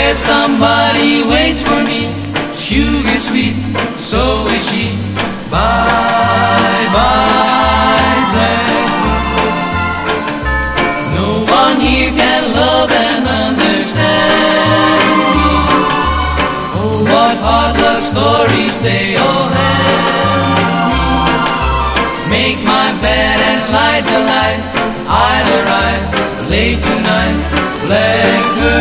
There's somebody waits for me, sugar sweet, so is she. Bye, bye, Blackbird. No one here can love and understand me. Oh, what hot love stories they all have. Make my bed and light the light, I'll arrive late tonight, Blackbird.